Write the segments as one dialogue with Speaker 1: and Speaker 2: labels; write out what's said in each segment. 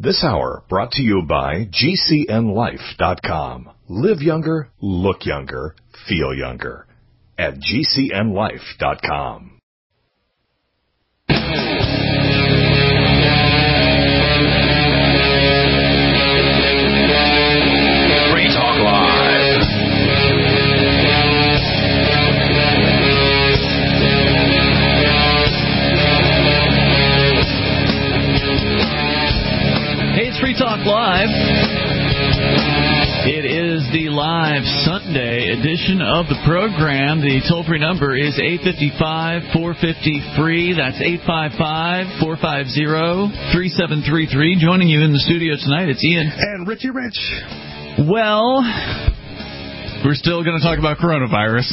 Speaker 1: This hour brought to you by GCNLife.com. Live younger, look younger, feel younger. At GCNLife.com. Free Talk Live.
Speaker 2: Hey, it's Free Talk Live. It is the live Sunday edition of the program. The toll-free number is 855-450-FREE. That's 855-450-3733. Joining you in the studio tonight, it's Ian.
Speaker 3: And Richie Rich.
Speaker 2: Well, we're still going to talk about coronavirus.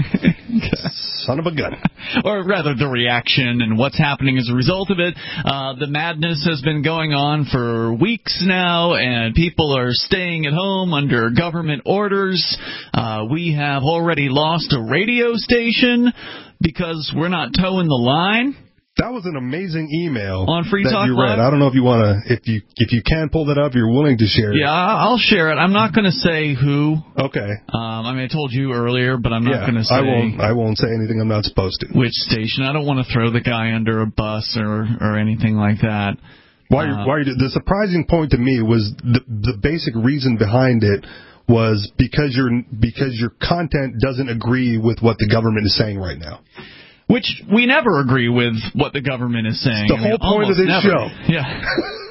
Speaker 3: Son of a gun.
Speaker 2: Or rather, the reaction and what's happening as a result of it. The madness has been going on for weeks now, and people are staying at home under government orders. We have already lost a radio station because we're not towing the line.
Speaker 3: That was an amazing email
Speaker 2: on Free
Speaker 3: that
Speaker 2: Talk
Speaker 3: you read.
Speaker 2: Live?
Speaker 3: I don't know if you want to, if you can pull that up, you're willing to share it.
Speaker 2: Yeah, I'll share it. I'm not going to say who.
Speaker 3: Okay.
Speaker 2: I mean, I told you earlier, but I'm not going to say.
Speaker 3: I won't say anything I'm not supposed to.
Speaker 2: Which station? I don't want to throw the guy under a bus or anything like that.
Speaker 3: The surprising point to me was the basic reason behind it was because your content doesn't agree with what the government is saying right now.
Speaker 2: Which we never agree with what the government is saying.
Speaker 3: It's the whole point of this show.
Speaker 2: Yeah.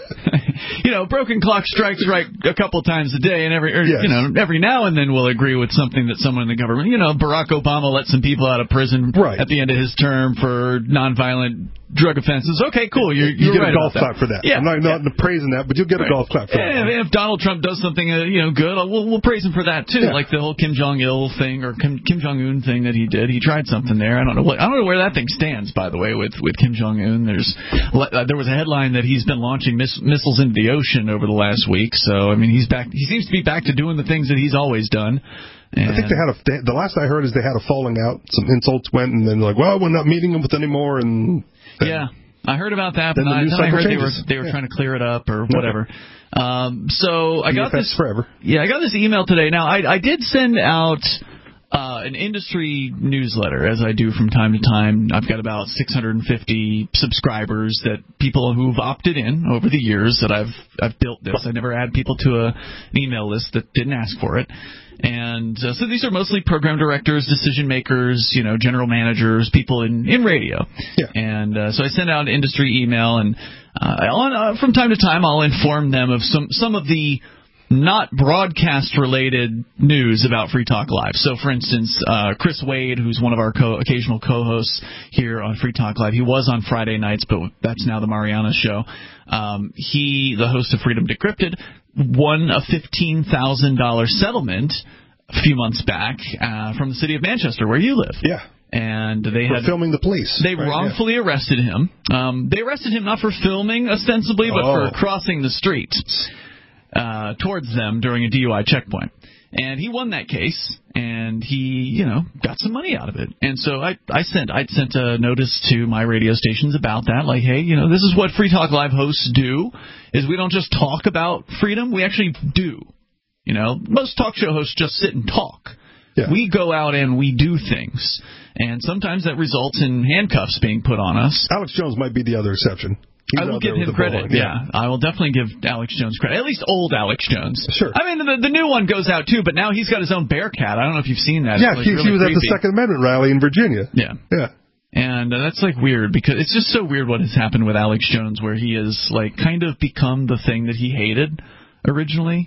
Speaker 2: Broken clock strikes right a couple times a day, and every now and then we'll agree with something that someone in the government. Barack Obama let some people out of prison at the end of his term for nonviolent drug offenses. Okay, cool. You
Speaker 3: get
Speaker 2: right
Speaker 3: a golf clap for that.
Speaker 2: Yeah,
Speaker 3: I'm not praising that, but you'll get a golf clap for that.
Speaker 2: If Donald Trump does something good, we'll praise him for that too. Yeah. Like the whole Kim Jong-il thing or Kim Jong-un thing that he did. He tried something there. I don't know where that thing stands, by the way, with Kim Jong-un. There was a headline that he's been launching missiles into the ocean over the last week. So I mean, he's back. He seems to be back to doing the things that he's always done. And I think
Speaker 3: the last I heard is they had a falling out. Some insults went, and then we're not meeting them with anymore. And
Speaker 2: yeah, I heard about that, but I heard they were trying to clear it up or whatever. So I got this forever. Yeah, I got this email today. Now I did send out an industry newsletter, as I do from time to time. I've got about 650 subscribers, that people who've opted in over the years that I've built this. I never add people to an email list that didn't ask for it. And so these are mostly program directors, decision makers, general managers, people in radio. Yeah. And so I send out an industry email, and from time to time I'll inform them of some of the not broadcast-related news about Free Talk Live. So, for instance, Chris Wade, who's one of our occasional co-hosts here on Free Talk Live, he was on Friday nights, but that's now the Mariana Show. He, the host of Freedom Decrypted, won a $15,000 settlement a few months back from the city of Manchester, where you live.
Speaker 3: Yeah.
Speaker 2: And they had
Speaker 3: filming the police.
Speaker 2: They wrongfully arrested him. They arrested him not for filming, ostensibly, but for crossing the street towards them during a DUI checkpoint. And he won that case, and he, got some money out of it. And so I'd sent a notice to my radio stations about that, like, hey, this is what Free Talk Live hosts do, is we don't just talk about freedom, we actually do. Most talk show hosts just sit and talk. Yeah. We go out and we do things. And sometimes that results in handcuffs being put on us.
Speaker 3: Alex Jones might be the other exception.
Speaker 2: I will give him credit. Yeah, I will definitely give Alex Jones credit. At least old Alex Jones.
Speaker 3: Sure.
Speaker 2: I mean, the new one goes out too, but now he's got his own Bearcat. I don't know if you've seen that.
Speaker 3: Yeah, he was at the Second Amendment rally in Virginia.
Speaker 2: Yeah.
Speaker 3: Yeah.
Speaker 2: And that's weird, because it's just so weird what has happened with Alex Jones, where he has kind of become the thing that he hated originally.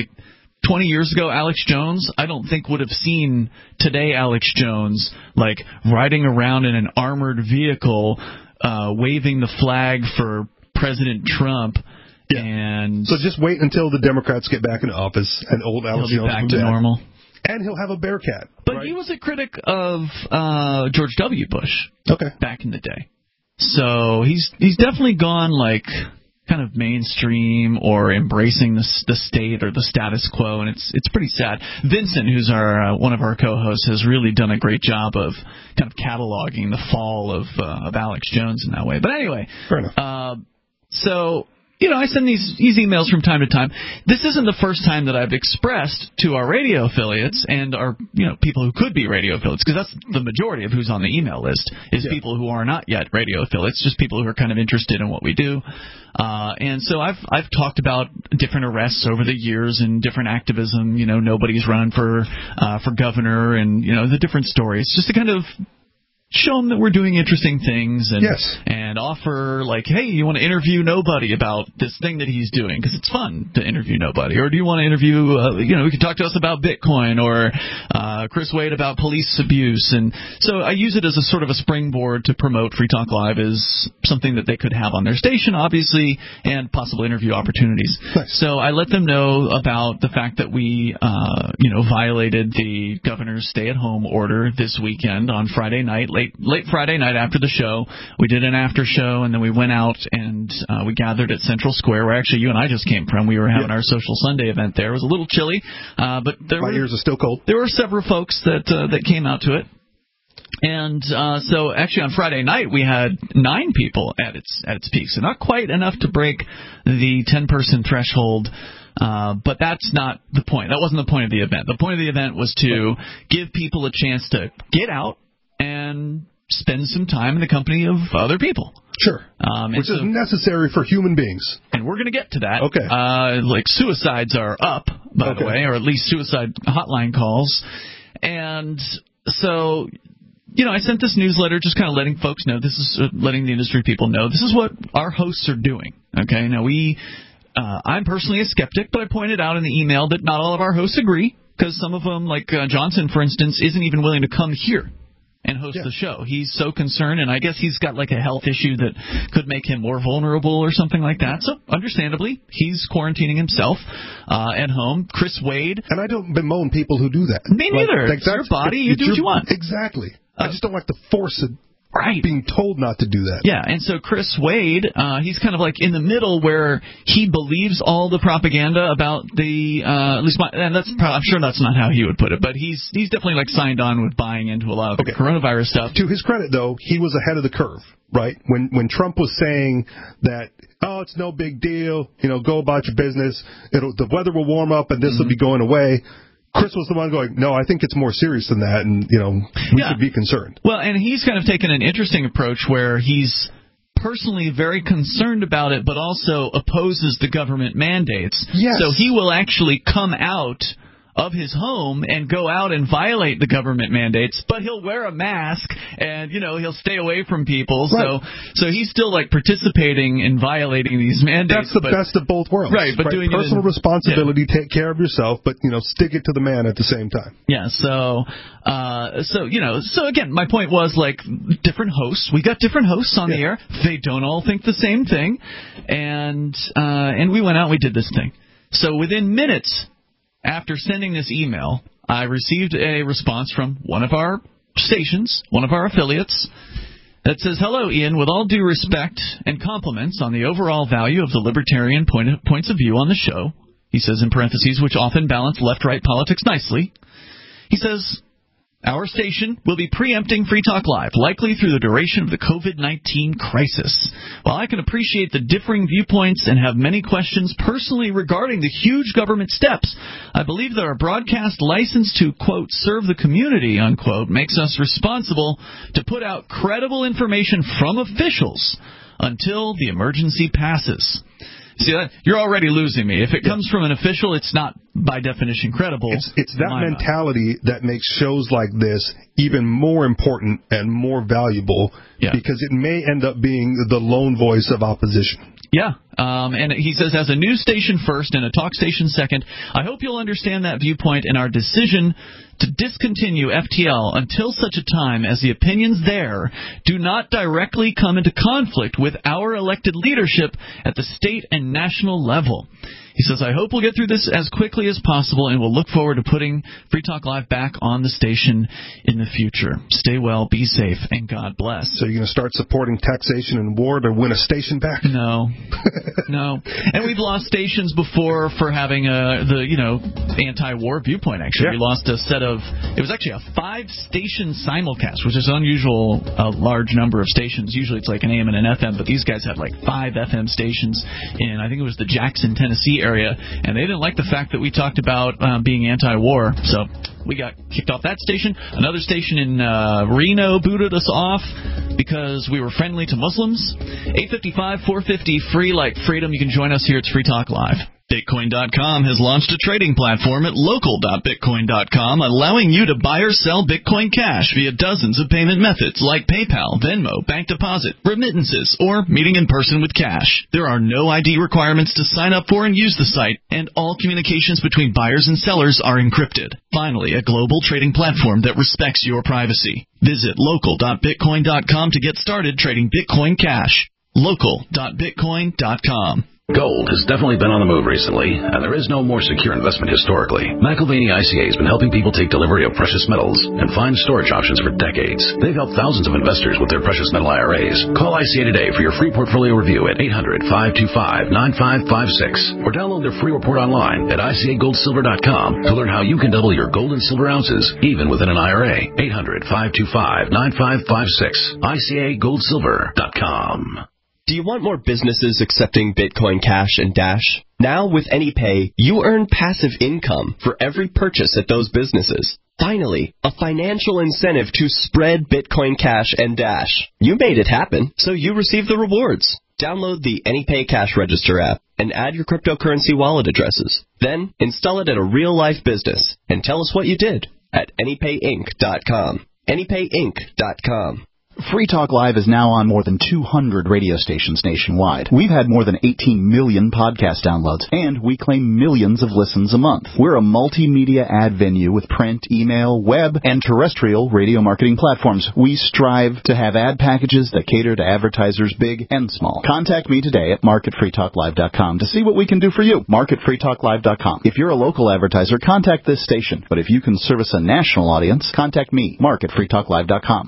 Speaker 2: 20 years ago, Alex Jones, I don't think would have seen today Alex Jones riding around in an armored vehicle, waving the flag for President Trump.
Speaker 3: Yeah.
Speaker 2: And
Speaker 3: so just wait until the Democrats get back in office and old Alex Jones
Speaker 2: back to normal.
Speaker 3: And he'll have a Bearcat.
Speaker 2: But he was a critic of George W. Bush.
Speaker 3: Okay.
Speaker 2: Back in the day. So he's definitely gone kind of mainstream or embracing the state or the status quo, and it's pretty sad. Vincent, who's one of our co-hosts, has really done a great job of kind of cataloging the fall of Alex Jones in that way. But anyway,
Speaker 3: fair enough.
Speaker 2: So I send these emails from time to time. This isn't the first time that I've expressed to our radio affiliates and our people who could be radio affiliates, because that's the majority of who's on the email list is people who are not yet radio affiliates, just people who are kind of interested in what we do. And so I've talked about different arrests over the years and different activism. Nobody's run for governor, and the different stories, just to kind of show them that we're doing interesting things and offer, like, hey, you want to interview Nobody about this thing that he's doing, because it's fun to interview Nobody. Or do you want to interview, we could talk to us about Bitcoin, or Chris Wade about police abuse. And so I use it as a sort of a springboard to promote Free Talk Live as something that they could have on their station, obviously, and possible interview opportunities. Nice. So I let them know about the fact that we, violated the governor's stay-at-home order this weekend on Friday night, late Friday night after the show. We did an after show, and then we went out and we gathered at Central Square, where actually you and I just came from. We were having our Social Sunday event there. It was a little chilly, but my ears are still cold. There were several folks that came out to it. And so actually on Friday night we had 9 people at its peak, so not quite enough to break the 10-person threshold. But that's not the point. That wasn't the point of the event. The point of the event was to give people a chance to get out and spend some time in the company of other people. Sure. Which is necessary for human beings. And we're going to get to that. Okay. Like suicides are up, by the way, or at least suicide hotline calls. And so, I sent this newsletter just kind of letting folks know, this is letting the industry people know, this is what our hosts are doing. Okay. Now, I'm personally a skeptic, but I pointed out in the email that not all of our hosts agree, because some of them, like Johnson, for instance, isn't even willing to come here and host the show. He's so concerned, and I guess he's got like a health issue that could make him more vulnerable or something like that. So, understandably, he's quarantining himself at home. Chris Wade. And I don't bemoan people who do that. Me neither. It's your body. You do what you want. Exactly. I just don't like the force of being told not to do that. Yeah, and so Chris Wade, he's kind of like in the middle, where he believes all the propaganda about the, at least and I'm sure that's not how he would put it, but he's definitely like signed on with buying into a lot of the coronavirus stuff. To his credit, though, he was ahead of the curve, right? When Trump was saying that, it's no big deal, go about your business, the weather will warm up and this will be going away. Chris was the one going, no, I think it's more serious than that, and, we should be concerned. Well, and he's kind of taken an interesting approach where he's personally very concerned about it, but also opposes the government mandates. Yes. So he will actually come out of his home and go out and violate the government mandates, but he'll wear a mask and, he'll stay away from people. Right. So he's still like participating in violating these mandates. That's the best of both worlds. Right, but doing personal responsibility, take care of yourself, but, stick it to the man at the same time. Yeah, so again, my point was like different hosts. We got different hosts on the air. They don't all think the same thing. And we went out and we did this thing. So within minutes after sending this email, I received a response from one of our stations, one of our affiliates, that says, "Hello, Ian. With all due respect and compliments on the overall value of the libertarian points of view on the show," he says in parentheses, "which often balance left-right politics nicely," he says, "our station will be preempting Free Talk Live, likely through the duration of the COVID-19 crisis. While I can appreciate the differing viewpoints and have many questions personally regarding the huge government steps, I believe that our broadcast license to, quote, serve the community, unquote, makes us responsible to put out credible information from officials until the emergency passes." See, you're already losing me. If it comes from an official, it's not, by definition, credible. It's that mentality that makes shows like this even more important and more valuable, because it may end up being the lone voice of opposition. Yeah, and he says, "As a news station first and a talk station second, I hope you'll understand that viewpoint and our decision to discontinue FTL until such a time as the opinions there do not directly come into conflict with our elected leadership at the state and national level. He says, I hope we'll get through this as quickly as possible, and we'll look forward to putting Free Talk Live back on the station in the future. Stay well, be safe, and God bless.
Speaker 3: So you're going to start supporting taxation and war to win a station back?
Speaker 2: No. No. And we've lost stations before for having the anti-war viewpoint, actually. Yeah. We lost a set of, it was actually a 5-station simulcast, which is unusual, a large number of stations. Usually it's like an AM and an FM, but these guys had like 5 FM stations in, I think it was the Jackson, Tennessee area, and they didn't like the fact that we talked about being anti-war, so we got kicked off that station. Another station in Reno booted us off because we were friendly to Muslims. 855-450, free like freedom. You can join us here. It's Free Talk Live. Bitcoin.com has launched a trading platform at local.bitcoin.com, allowing you to buy or sell Bitcoin Cash via dozens of payment methods like PayPal, Venmo, bank deposit, remittances, or meeting in person with cash. There are no ID requirements to sign up for and use the site, and all communications between buyers and sellers are encrypted. Finally, a global trading platform that respects your privacy. Visit local.bitcoin.com to get started trading Bitcoin Cash. Local.bitcoin.com.
Speaker 4: Gold has definitely been on the move recently, and there is no more secure investment historically. McIlvaney ICA has been helping people take delivery of precious metals and find storage options for decades. They've helped thousands of investors with their precious metal IRAs. Call ICA today for your free portfolio review at 800-525-9556 or download their free report online at ICAGoldSilver.com to learn how you can double your gold and silver ounces even within an IRA. 800-525-9556. ICAGoldSilver.com.
Speaker 5: Do you want more businesses accepting Bitcoin Cash and Dash? Now with AnyPay, you earn passive income for every purchase at those businesses. Finally, a financial incentive to spread Bitcoin Cash and Dash. You made it happen, so you receive the rewards. Download the AnyPay Cash Register app and add your cryptocurrency wallet addresses. Then install it at a real-life business and tell us what you did at AnyPayInc.com. AnyPayInc.com.
Speaker 6: Free Talk Live is now on more than 200 radio stations nationwide. We've had more than 18 million podcast downloads, and we claim millions of listens a month. We're a multimedia ad venue with print, email, web, and terrestrial radio marketing platforms. We strive to have ad packages that cater to advertisers big and small. Contact me today at mark@freetalklive.com to see what we can do for you. mark@freetalklive.com. If you're a local advertiser, contact this station. But if you can service a national audience, contact me, mark@freetalklive.com.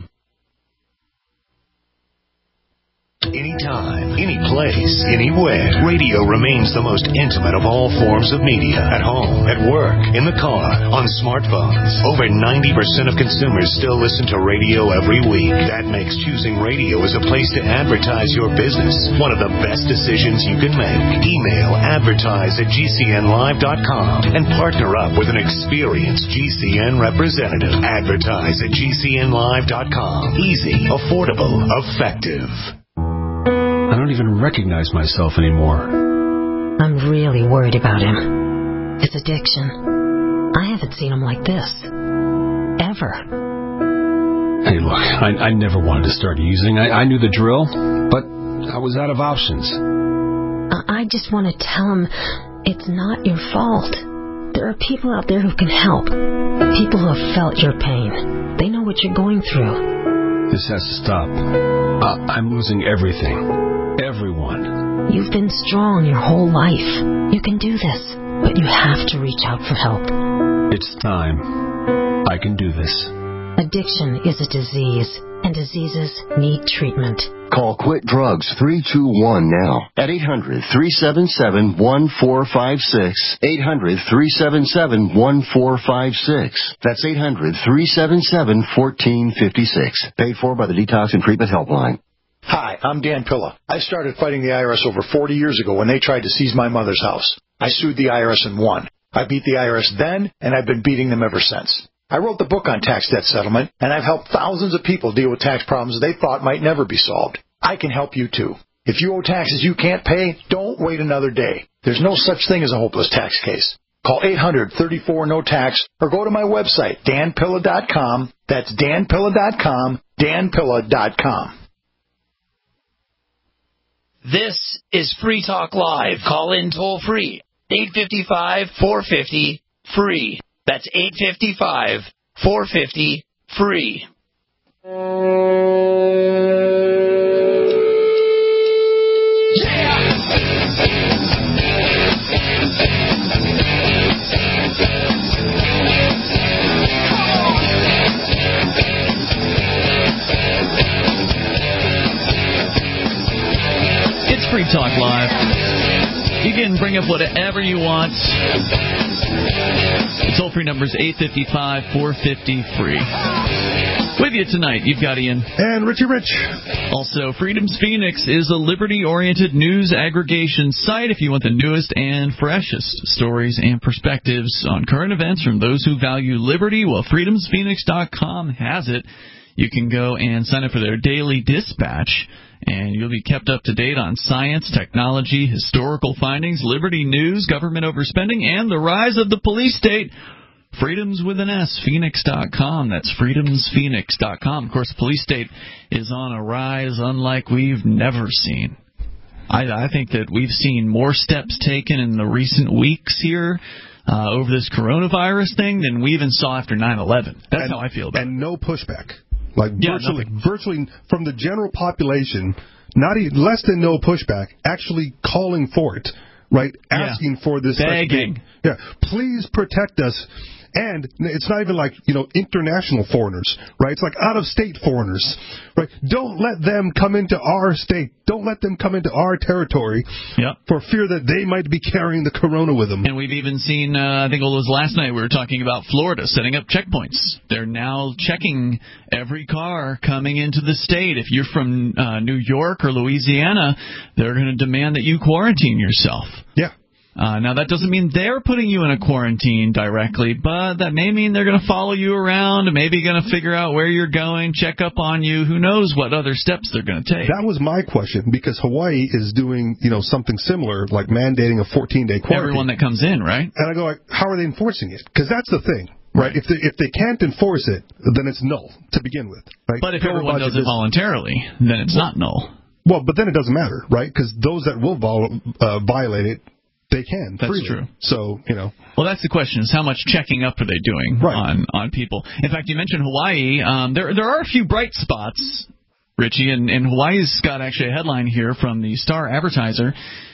Speaker 1: Anytime, any place, anywhere. Radio remains the most intimate of all forms of media. At home, at work, in the car, on smartphones. Over 90% of consumers still listen to radio every week. That makes choosing radio as a place to advertise your business one of the best decisions you can make. Email advertise@gcnlive.com and partner up with an experienced GCN representative. Advertise at gcnlive.com. Easy, affordable, effective.
Speaker 7: I don't even recognize myself anymore.
Speaker 8: I'm really worried about him. His addiction. I haven't seen him like this. Ever.
Speaker 7: Hey, look, I never wanted to start using. I knew the drill, but I was out of options.
Speaker 8: I just want to tell him it's not your fault. There are people out there who can help. People who have felt your pain. They know what you're going through.
Speaker 7: This has to stop. I'm losing everything. Everyone.
Speaker 8: You've been strong your whole life. You can do this, but you have to reach out for help.
Speaker 7: It's time. I can do this.
Speaker 8: Addiction is a disease, and diseases need treatment.
Speaker 9: Call Quit Drugs 321 now at 800-377-1456. 800-377-1456. That's 800-377-1456. Paid for by the Detox and Treatment Helpline.
Speaker 10: Hi, I'm Dan Pilla. I started fighting the IRS over 40 years ago when they tried to seize my mother's house. I sued the IRS and won. I beat the IRS then, and I've been beating them ever since. I wrote the book on tax debt settlement, and I've helped thousands of people deal with tax problems they thought might never be solved. I can help you, too. If you owe taxes you can't pay, don't wait another day. There's no such thing as a hopeless tax case. Call 800-34-NO-TAX or go to my website, danpilla.com. That's danpilla.com, danpilla.com.
Speaker 11: This is Free Talk Live. Call in toll free. 855-450-FREE. That's 855-450-FREE. Yeah!
Speaker 2: in. Bring up whatever you want. Toll-free number is 855-450-FREE. With you tonight, you've got Ian.
Speaker 3: And Richie Rich.
Speaker 2: Also, Freedom's Phoenix is a liberty-oriented news aggregation site if you want the newest and freshest stories and perspectives on current events from those who value liberty. Well, freedomsphoenix.com has it. You can go and sign up for their daily dispatch, and you'll be kept up to date on science, technology, historical findings, liberty news, government overspending, and the rise of the police state. Freedoms with an S, Phoenix.com. That's freedomsphoenix.com. Of course, the police state is on a rise unlike we've never seen. I think that we've seen more steps taken in the recent weeks here over this coronavirus thing than we even saw after 9/11. That's how I feel about it.
Speaker 3: And no pushback. Like virtually from the general population, not even, less than no pushback, actually calling for it, right? Asking for this.
Speaker 2: Begging.
Speaker 3: Yeah, please protect us. And it's not even like, international foreigners, right? It's like out-of-state foreigners, right? Don't let them come into our state. Don't let them come into our territory for fear that they might be carrying the corona with them.
Speaker 2: And we've even seen, I think it was last night, we were talking about Florida setting up checkpoints. They're now checking every car coming into the state. If you're from New York or Louisiana, they're going to demand that you quarantine yourself.
Speaker 3: Yeah.
Speaker 2: Now, that doesn't mean they're putting you in a quarantine directly, but that may mean they're going to follow you around and maybe going to figure out where you're going, check up on you. Who knows what other steps they're going to take.
Speaker 3: That was my question, because Hawaii is doing, something similar, like mandating a 14-day quarantine.
Speaker 2: Everyone that comes in, right?
Speaker 3: And I go, how are they enforcing it? Because that's the thing, right? If they can't enforce it, then it's null to begin with, right?
Speaker 2: But if everyone does it voluntarily, then it's not null.
Speaker 3: Well, but then it doesn't matter, right? Because those that will violate it, they can.
Speaker 2: That's
Speaker 3: freely.
Speaker 2: True.
Speaker 3: So,
Speaker 2: Well, that's the question, is how much checking up are they doing on people? In fact, you mentioned Hawaii. There are a few bright spots, Richie, and Hawaii's got actually a headline here from the Star Advertiser.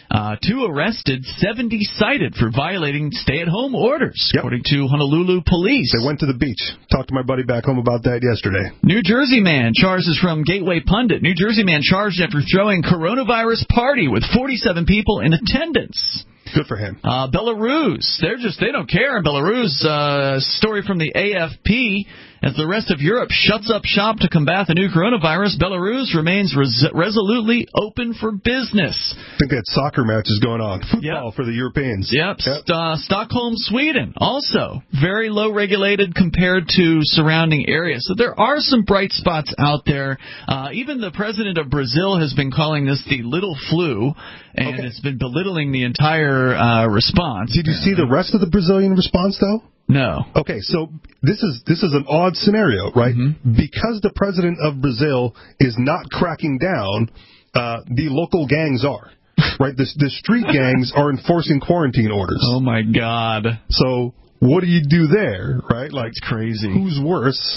Speaker 2: 2 arrested, 70 cited for violating stay-at-home orders, according to Honolulu police.
Speaker 3: They went to the beach. Talked to my buddy back home about that yesterday.
Speaker 2: New Jersey man charges from Gateway Pundit. New Jersey man charged after throwing coronavirus party with 47 people in attendance.
Speaker 3: Good for him.
Speaker 2: Belarus, they don't care. Belarus, story from the AFP. As the rest of Europe shuts up shop to combat the new coronavirus, Belarus remains resolutely open for business.
Speaker 3: I think they had soccer matches going on. Football for the Europeans.
Speaker 2: Yep. Stockholm, Sweden, also very low regulated compared to surrounding areas. So there are some bright spots out there. Even the president of Brazil has been calling this the little flu, and it's been belittling the entire response.
Speaker 3: Did you see the rest of the Brazilian response, though?
Speaker 2: No.
Speaker 3: Okay, so this is an odd scenario, right? Mm-hmm. Because the president of Brazil is not cracking down, the local gangs are. Right? The street gangs are enforcing quarantine orders.
Speaker 2: Oh, my God.
Speaker 3: So what do you do there, right? Like,
Speaker 2: it's crazy.
Speaker 3: Who's worse?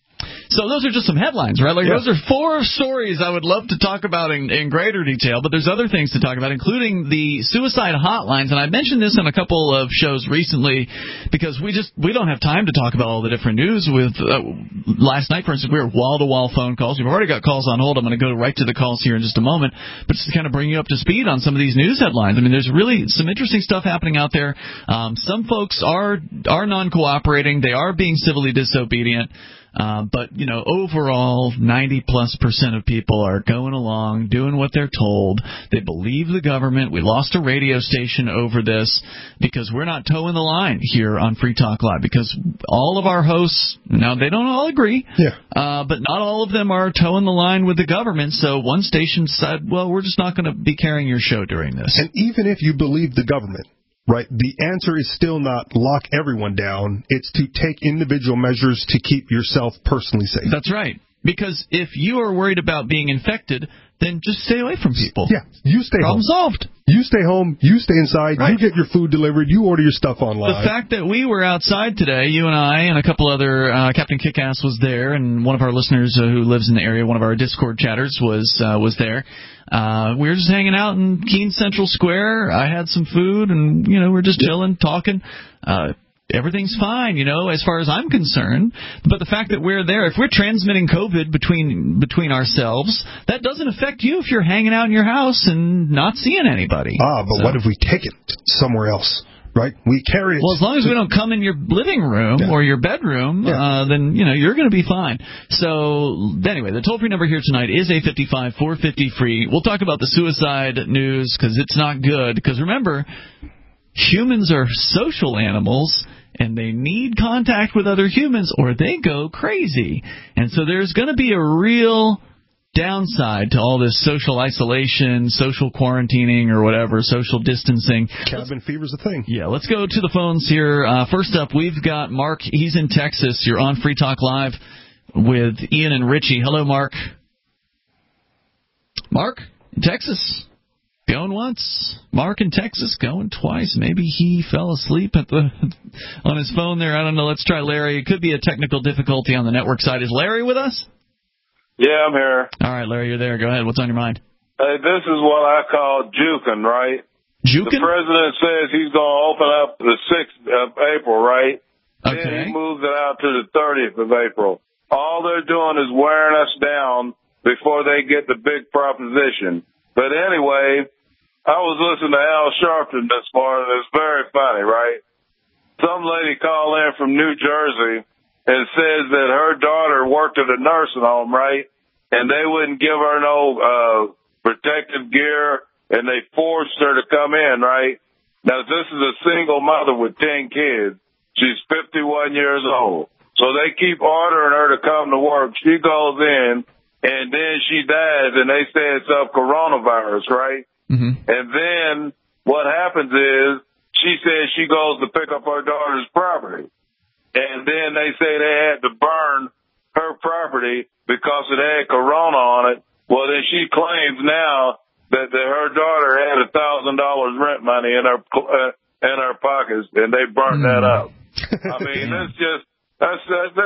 Speaker 2: So those are just some headlines, right? Those are 4 stories I would love to talk about in greater detail, but there's other things to talk about, including the suicide hotlines. And I mentioned this on a couple of shows recently because we don't have time to talk about all the different news. With last night, for instance, we were wall-to-wall phone calls. We've already got calls on hold. I'm going to go right to the calls here in just a moment, but just to kind of bring you up to speed on some of these news headlines. I mean, there's really some interesting stuff happening out there. Some folks are non-cooperating. They are being civilly disobedient. But, overall, 90+% of people are going along, doing what they're told. They believe the government. We lost a radio station over this because we're not towing the line here on Free Talk Live, because all of our hosts, now they don't all agree, but not all of them are towing the line with the government. So one station said, well, we're just not going to be carrying your show during this.
Speaker 3: And even if you believe the government, right, the answer is still not lock everyone down. It's to take individual measures to keep yourself personally safe.
Speaker 2: That's right. Because if you are worried about being infected, then just stay away from people.
Speaker 3: Yeah, you stay
Speaker 2: home.
Speaker 3: Problem
Speaker 2: solved.
Speaker 3: You stay home, you stay inside,
Speaker 2: right.
Speaker 3: You get your food delivered, you order your stuff online.
Speaker 2: The fact that we were outside today, you and I and a couple other, Captain Kickass was there, and one of our listeners who lives in the area, one of our Discord chatters was there. We were just hanging out in Keene Central Square. I had some food, and, we're just chilling, talking. everything's fine, as far as I'm concerned. But the fact that we're there, if we're transmitting COVID between ourselves, that doesn't affect you if you're hanging out in your house and not seeing anybody.
Speaker 3: But what if we take it somewhere else? Right? We carry it.
Speaker 2: Well, as long as we don't come in your living room or your bedroom, then, you're going to be fine. So, anyway, the toll-free number here tonight is 855-450-FREE. We'll talk about the suicide news because it's not good. Because remember, humans are social animals, and they need contact with other humans or they go crazy. And so there's going to be a real downside to all this social isolation, social quarantining, or whatever, social distancing.
Speaker 3: Cabin fever's a thing.
Speaker 2: Yeah, let's go to the phones here. First up, we've got Mark. He's in Texas. You're on Free Talk Live with Ian and Richie. Hello, Mark. Mark in Texas. Going once. Mark in Texas going twice. Maybe he fell asleep on his phone there. I don't know. Let's try Larry. It could be a technical difficulty on the network side. Is Larry with us?
Speaker 12: Yeah, I'm here.
Speaker 2: All right, Larry, you're there. Go ahead. What's on your mind?
Speaker 12: Hey, this is what I call juking, right?
Speaker 2: Juking?
Speaker 12: The president says he's going to open up the 6th of April, right?
Speaker 2: Okay.
Speaker 12: Then he moves it out to the 30th of April. All they're doing is wearing us down before they get the big proposition. But anyway, I was listening to Al Sharpton this morning. It's very funny, right? Some lady called in from New Jersey and says that her daughter worked at a nursing home, right? And they wouldn't give her no protective gear, and they forced her to come in, right? Now, this is a single mother with 10 kids. She's 51 years old. So they keep ordering her to come to work. She goes in, and then she dies, and they say it's of coronavirus, right?
Speaker 2: Mm-hmm.
Speaker 12: And then what happens is she says she goes to pick up her daughter's property. And then they say they had to burn her property because it had corona on it. Well, then she claims now that her daughter had $1,000 rent money in her pockets, and they burned that up. I mean, that's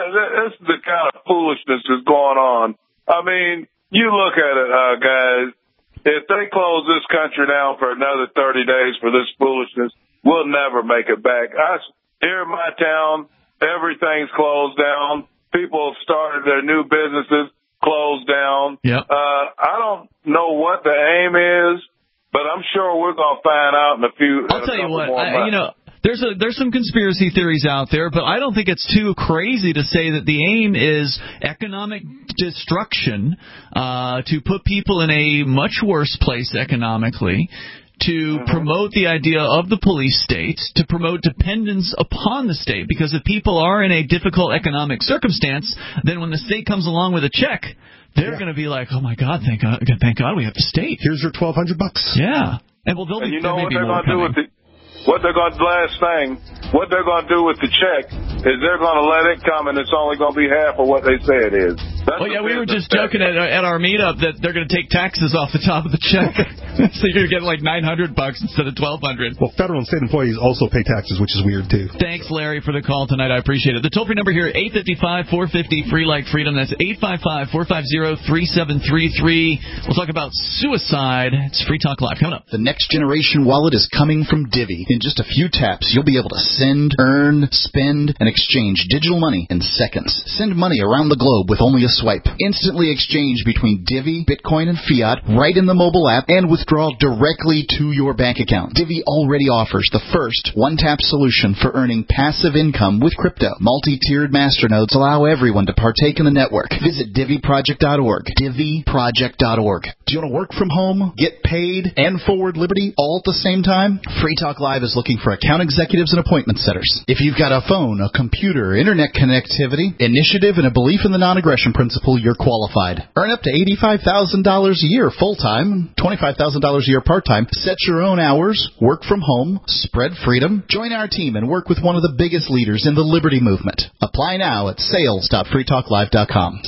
Speaker 12: the kind of foolishness that's going on. I mean, you look at it, guys. If they close this country down for another 30 days for this foolishness, we'll never make it back. Here in my town, everything's closed down. People have started their new businesses, closed down.
Speaker 2: Yep.
Speaker 12: I don't know what the aim is, but I'm sure we're going to find out in a few.
Speaker 2: I'll tell you what. There's some conspiracy theories out there, but I don't think it's too crazy to say that the aim is economic destruction, to put people in a much worse place economically, to promote the idea of the police state, to promote dependence upon the state. Because if people are in a difficult economic circumstance, then when the state comes along with a check, they're going to be like, oh, my God, thank God we have the state.
Speaker 3: Here's your $1,200.
Speaker 2: Yeah. And well,
Speaker 12: and you know what they're going to do with the... What they're going to do with the check is they're going to let it come, and it's only going to be half of what they say it is.
Speaker 2: We were just joking at our meetup that they're going to take taxes off the top of the check, so you're getting like $900 instead of $1,200.
Speaker 3: Well, federal and state employees also pay taxes, which is weird too.
Speaker 2: Thanks, Larry, for the call tonight. I appreciate it. The toll-free number here, 855-450-FREE like freedom. That's 855-450-3733. We'll talk about suicide. It's Free Talk Live coming up.
Speaker 6: The next generation wallet is coming from Divvy. In just a few taps, you'll be able to send, earn, spend, and exchange digital money in seconds. Send money around the globe with only a swipe. Instantly exchange between Divvy, Bitcoin, and fiat right in the mobile app and withdraw directly to your bank account. Divvy already offers the first one-tap solution for earning passive income with crypto. Multi-tiered masternodes allow everyone to partake in the network. Visit DivvyProject.org. DivvyProject.org. Do you want to work from home, get paid, and forward liberty all at the same time? Free Talk Live is looking for account executives and appointment setters. If you've got a phone, a computer, internet connectivity, initiative, and a belief in the non-aggression principle, you're qualified. Earn up to $85,000 a year full-time, $25,000 a year part-time. Set your own hours, work from home, spread freedom. Join our team and work with one of the biggest leaders in the liberty movement. Apply now at sales.freetalklive.com.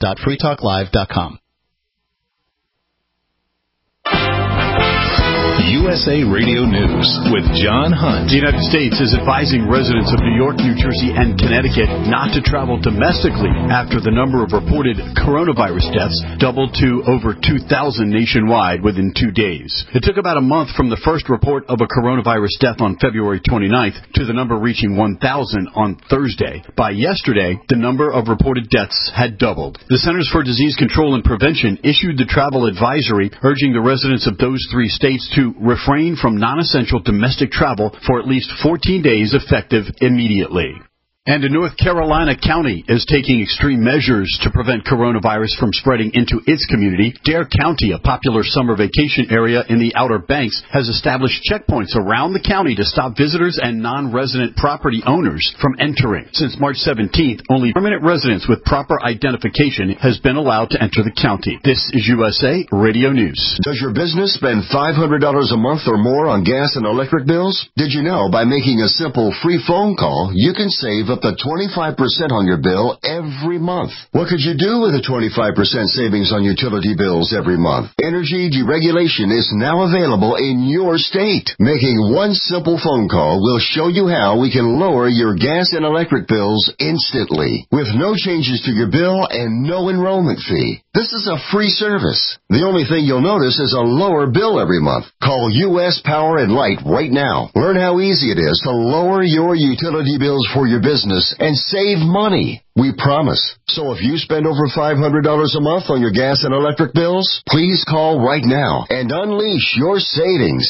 Speaker 6: Sales.freetalklive.com.
Speaker 1: USA Radio News with John Hunt.
Speaker 13: The United States is advising residents of New York, New Jersey, and Connecticut not to travel domestically after the number of reported coronavirus deaths doubled to over 2,000 nationwide within 2 days. It took about a month from the first report of a coronavirus death on February 29th to the number reaching 1,000 on Thursday. By yesterday, the number of reported deaths had doubled. The Centers for Disease Control and Prevention issued the travel advisory urging the residents of those 3 states to refrain from non-essential domestic travel for at least 14 days effective immediately. And a North Carolina county is taking extreme measures to prevent coronavirus from spreading into its community. Dare County, a popular summer vacation area in the Outer Banks, has established checkpoints around the county to stop visitors and non-resident property owners from entering. Since March 17th, only permanent residents with proper identification has been allowed to enter the county. This is USA Radio News.
Speaker 14: Does your business spend $500 a month or more on gas and electric bills? Did you know by making a simple free phone call, you can save up to 25% on your bill every month? What could you do with a 25% savings on utility bills every month? Energy deregulation is now available in your state. Making one simple phone call will show you how we can lower your gas and electric bills instantly, with no changes to your bill and no enrollment fee. This is a free service. The only thing you'll notice is a lower bill every month. Call U.S. Power and Light right now. Learn how easy it is to lower your utility bills for your business and save money. We promise. So if you spend over $500 a month on your gas and electric bills, please call right now and unleash your savings.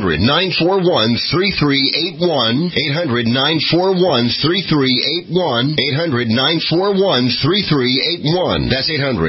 Speaker 14: 800-941-3381. 800-941-3381. 800-941-3381. That's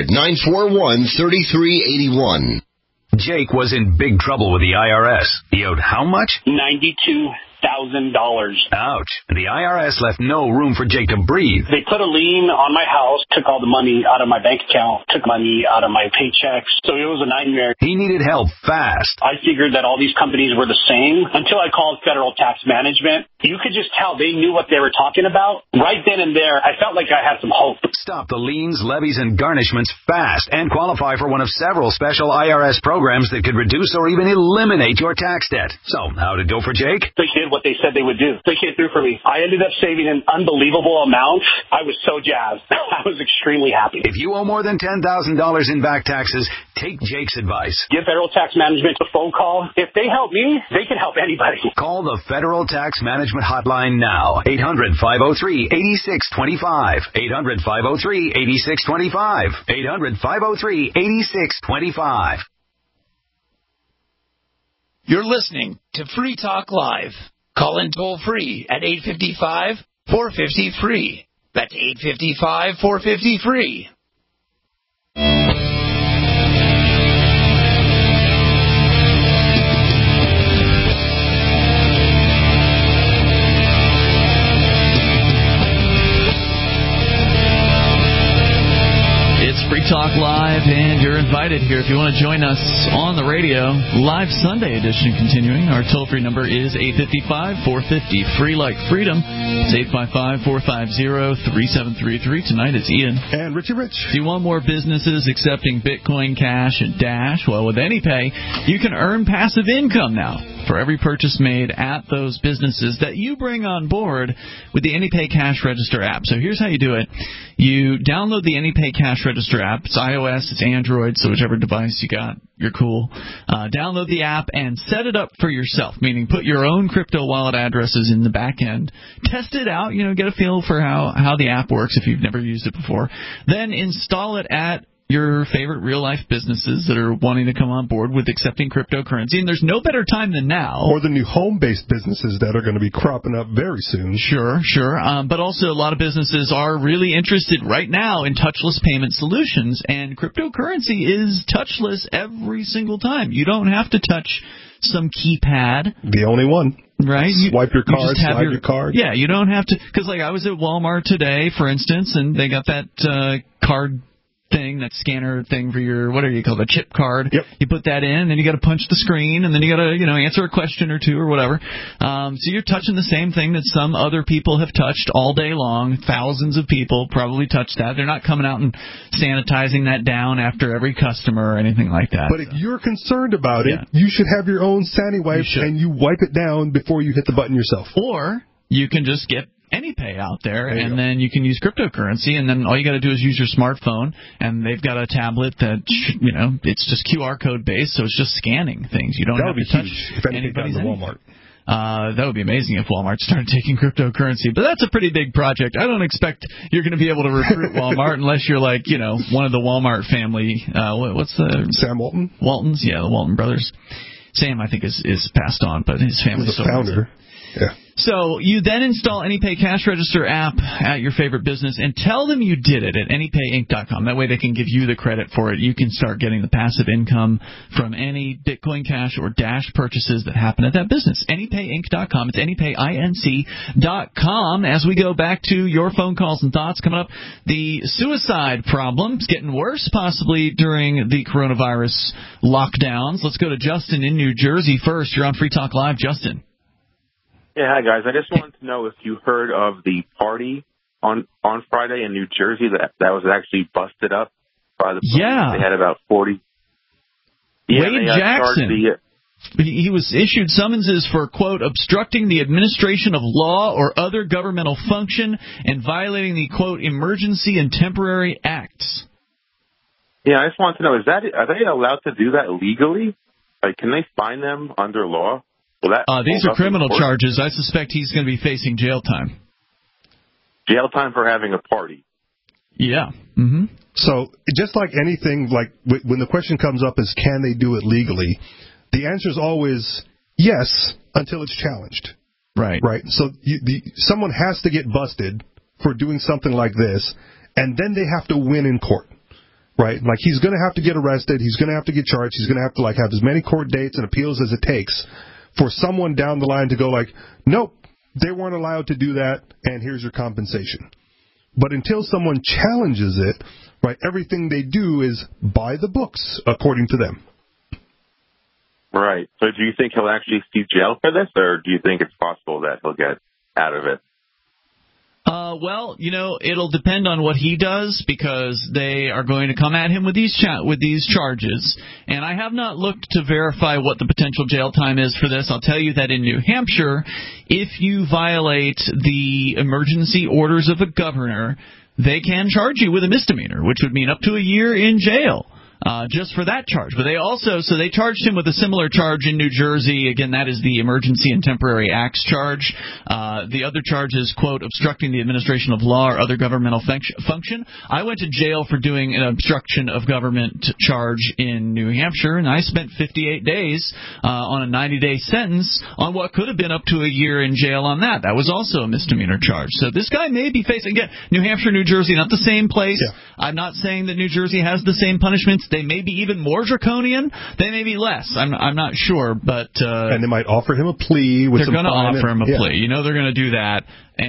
Speaker 14: 800-941-3381.
Speaker 1: Jake was in big trouble with the IRS. He owed how much?
Speaker 15: $92,000.
Speaker 1: Ouch. The IRS left no room for Jake to breathe.
Speaker 15: They put a lien on my house, took all the money out of my bank account, took money out of my paychecks. So it was a nightmare.
Speaker 1: He needed help fast.
Speaker 15: I figured that all these companies were the same until I called Federal Tax Management. You could just tell they knew what they were talking about. Right then and there, I felt like I had some hope.
Speaker 1: Stop the liens, levies, and garnishments fast and qualify for one of several special IRS programs that could reduce or even eliminate your tax debt. So, how'd it go for Jake?
Speaker 15: They did what they said they would do. They came through for me. I ended up saving an unbelievable amount. I was so jazzed. I was extremely happy.
Speaker 1: If you owe more than $10,000 in back taxes, take Jake's advice.
Speaker 15: Give Federal Tax Management a phone call. If they help me, they can help anybody.
Speaker 1: Call the Federal Tax Management Hotline now. 800-503-8625. 800-503-8625. 800-503-8625.
Speaker 11: You're listening to Free Talk Live. Call in toll-free at 855-450-FREE. That's 855-450-FREE.
Speaker 2: Free Talk Live, and you're invited here if you want to join us on the radio. Live Sunday edition continuing. Our toll-free number is 855-450-FREE like freedom. It's 855-450-3733. Tonight it's Ian.
Speaker 3: And Richie Rich.
Speaker 2: Do you want more businesses accepting Bitcoin Cash and Dash? Well, with AnyPay, you can earn passive income now for every purchase made at those businesses that you bring on board with the AnyPay Cash Register app. So here's how you do it. You download the AnyPay Cash Register app. It's iOS, it's Android, so whichever device you got, you're cool. Download the app and set it up for yourself, meaning put your own crypto wallet addresses in the back end. Test it out, get a feel for how the app works if you've never used it before. Then install it at your favorite real-life businesses that are wanting to come on board with accepting cryptocurrency. And there's no better time than now.
Speaker 3: Or the new home-based businesses that are going to be cropping up very soon.
Speaker 2: Sure. But also a lot of businesses are really interested right now in touchless payment solutions. And cryptocurrency is touchless every single time. You don't have to touch some keypad.
Speaker 3: The only one.
Speaker 2: Right?
Speaker 3: Swipe your card, slide your card.
Speaker 2: Yeah, you don't have to. Because, I was at Walmart today, for instance, and they got that card thing, that scanner thing for your, whatever you call it, a chip card.
Speaker 3: Yep.
Speaker 2: You put that in, and then you got to punch the screen, and then you got to, answer a question or two or whatever. So you're touching the same thing that some other people have touched all day long. Thousands of people probably touch that. They're not coming out and sanitizing that down after every customer or anything like that.
Speaker 3: But if you're concerned about it, you should have your own Sandy wipe, and you wipe it down before you hit the button yourself.
Speaker 2: Or you can just get AnyPay out there, and then you can use cryptocurrency, and then all you got to do is use your smartphone, and they've got a tablet that, it's just QR code based, so it's just scanning things. You don't have to touch anybody's Walmart. That would be amazing if Walmart started taking cryptocurrency, but that's a pretty big project. I don't expect you're going to be able to recruit Walmart unless you're like, one of the Walmart family. What's the
Speaker 3: Sam Walton?
Speaker 2: Waltons, yeah, the Walton brothers. Sam, I think, is passed on, but his family's
Speaker 3: the founder. Yeah.
Speaker 2: So you then install AnyPay Cash Register app at your favorite business and tell them you did it at AnyPayInc.com. That way they can give you the credit for it. You can start getting the passive income from any Bitcoin Cash or Dash purchases that happen at that business. AnyPayInc.com. It's AnyPayInc.com. As we go back to your phone calls and thoughts coming up, the suicide problem is getting worse possibly during the coronavirus lockdowns. Let's go to Justin in New Jersey first. You're on Free Talk Live. Justin.
Speaker 16: Yeah, hi, guys. I just wanted to know if you heard of the party on Friday in New Jersey that was actually busted up by the police.
Speaker 2: Yeah.
Speaker 16: They had about 40.
Speaker 2: Wade Jackson. He was issued summonses for, quote, obstructing the administration of law or other governmental function and violating the, quote, emergency and temporary acts.
Speaker 16: Yeah, I just wanted to know, are they allowed to do that legally? Like, can they fine them under law?
Speaker 2: These are criminal charges. I suspect he's going to be facing jail time.
Speaker 16: Jail time for having a party.
Speaker 2: Yeah. Mm-hmm.
Speaker 3: So just like anything, like when the question comes up is can they do it legally, the answer is always yes until it's challenged.
Speaker 2: Right.
Speaker 3: Right. So someone has to get busted for doing something like this, and then they have to win in court. Right. Like he's going to have to get arrested. He's going to have to get charged. He's going to have to have as many court dates and appeals as it takes for someone down the line to go nope, they weren't allowed to do that, and here's your compensation. But until someone challenges it, right, everything they do is by the books, according to them.
Speaker 16: Right. So do you think he'll actually see jail for this, or do you think it's possible that he'll get out of it?
Speaker 2: Well, it'll depend on what he does because they are going to come at him with these charges. And I have not looked to verify what the potential jail time is for this. I'll tell you that in New Hampshire, if you violate the emergency orders of a governor, they can charge you with a misdemeanor, which would mean up to a year in jail. Just for that charge. But they charged him with a similar charge in New Jersey. Again, that is the emergency and temporary acts charge. The other charge is, quote, obstructing the administration of law or other governmental function. I went to jail for doing an obstruction of government charge in New Hampshire, and I spent 58 days on a 90-day sentence on what could have been up to a year in jail on that. That was also a misdemeanor charge. So this guy may be facing, again, New Hampshire, New Jersey, not the same place. Yeah. I'm not saying that New Jersey has the same punishments. They may be even more draconian. They may be less. I'm not sure, but
Speaker 3: and they might offer him a plea.
Speaker 2: They're going to offer him a plea. They're going to do that,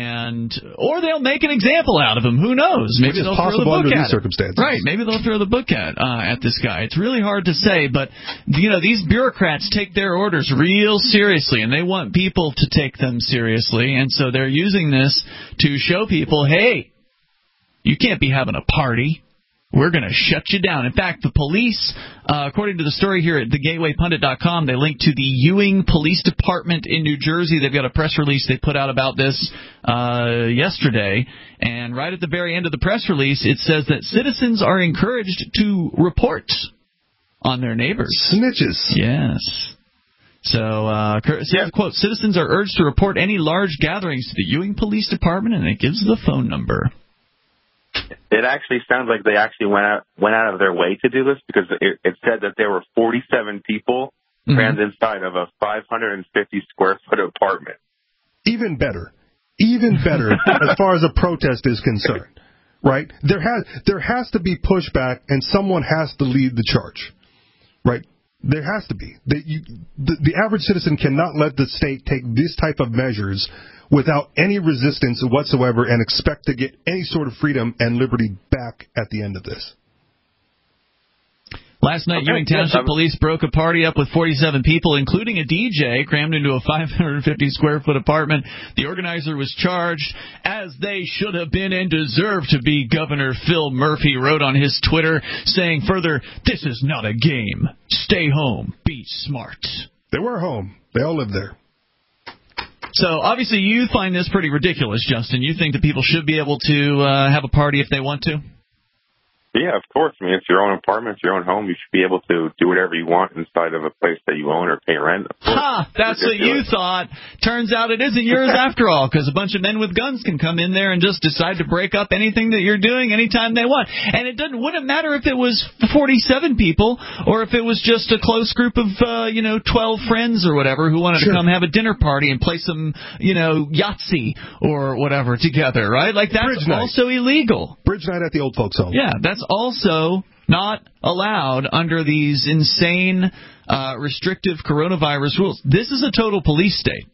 Speaker 2: or they'll make an example out of him. Who knows? Maybe they'll throw the book
Speaker 3: under
Speaker 2: at
Speaker 3: these circumstances.
Speaker 2: Right? Maybe they'll throw the book at this guy. It's really hard to say, but these bureaucrats take their orders real seriously, and they want people to take them seriously, and so they're using this to show people, hey, you can't be having a party. We're going to shut you down. In fact, the police, according to the story here at thegatewaypundit.com, they link to the Ewing Police Department in New Jersey. They've got a press release they put out about this yesterday. And right at the very end of the press release, it says that citizens are encouraged to report on their neighbors.
Speaker 3: Snitches.
Speaker 2: Yes. So, quote, citizens are urged to report any large gatherings to the Ewing Police Department, and it gives the phone number.
Speaker 16: It actually sounds like they actually went out of their way to do this because it said that there were 47 people crammed inside of a 550 square foot apartment.
Speaker 3: Even better as far as a protest is concerned, right? There has to be pushback, and someone has to lead the charge, right? There has to be. The average citizen cannot let the state take this type of measures without any resistance whatsoever and expect to get any sort of freedom and liberty back at the end of this.
Speaker 2: Last night, Ewing Township Police broke a party up with 47 people, including a DJ, crammed into a 550-square-foot apartment. The organizer was charged, as they should have been and deserve to be. Governor Phil Murphy wrote on his Twitter, saying further, "This is not a game. Stay home. Be smart."
Speaker 3: They were home. They all lived there.
Speaker 2: So, obviously, you find this pretty ridiculous, Justin. You think that people should be able to have a party if they want to?
Speaker 16: Yeah, of course. I mean, it's your own apartment, it's your own home. You should be able to do whatever you want inside of a place that you own or pay rent.
Speaker 2: Ha! That's what you thought. Turns out it isn't yours after all, because a bunch of men with guns can come in there and just decide to break up anything that you're doing anytime they want. And it wouldn't matter if it was 47 people or if it was just a close group of, 12 friends or whatever who wanted to come have a dinner party and play some, Yahtzee or whatever together, right? Like, that's also illegal.
Speaker 3: Bridge night at the old folks' home.
Speaker 2: Yeah, that's also not allowed under these insane, restrictive coronavirus rules. This is a total police state.